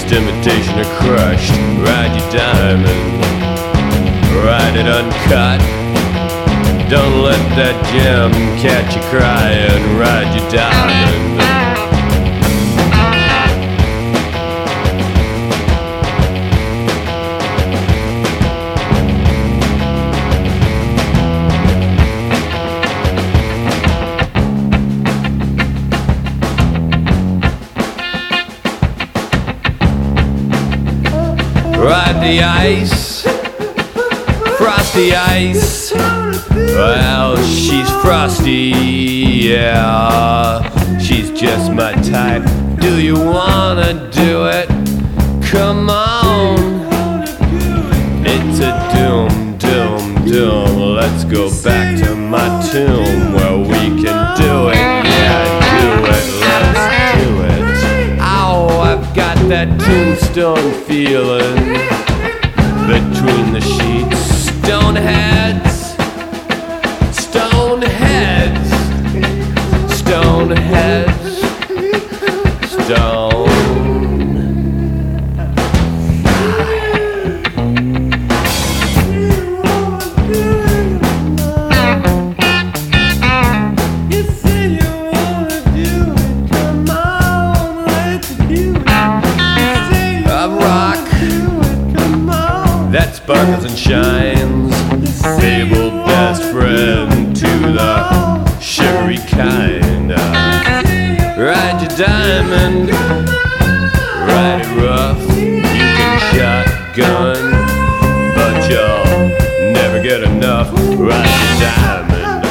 imitation or crushed. Ride your diamond, ride it uncut. Don't let that gem catch you crying. Ride your diamond. Ride the ice, frosty ice. Well, she's frosty, yeah. She's just my type. Do you wanna do it? Come on. It's a doom, doom, doom. Let's go back to my tomb where we can do it. Yeah, do it, let's do it. Ow, I've got that tombstone feeling between the sheets. Stone heads, stone heads, stone heads, stone. You say you wanna do it, come on, let's do it. Of rock that sparkles and shines, able best friend to the sugary kind. Ride your diamond, ride it rough. You can shotgun, but you'll never get enough. Ride your diamond,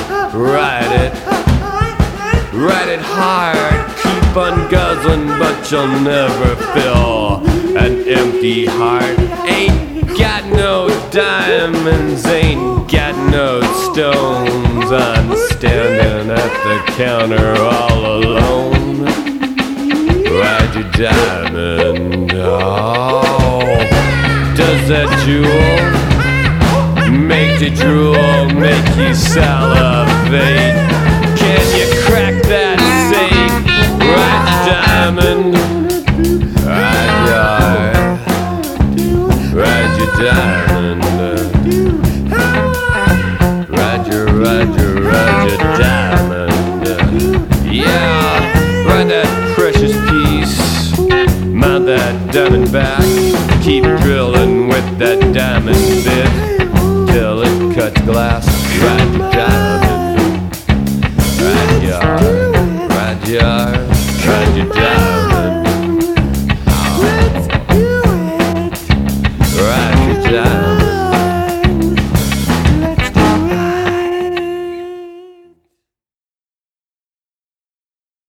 ride it hard. Keep on guzzling, but you'll never fill an empty heart. Ain't got no diamonds, ain't got no stones. I'm standing at the counter all alone. Ride your diamond. Oh, does that jewel make you drool, make you salivate? Can you crack that safe? Ride your diamond. Ride your diamond. Ride your diamond. Yeah, ride that precious piece. Mount that diamond back. Keep drilling with that diamond bit till it cuts glass. Ride your diamond. Ride your diamond.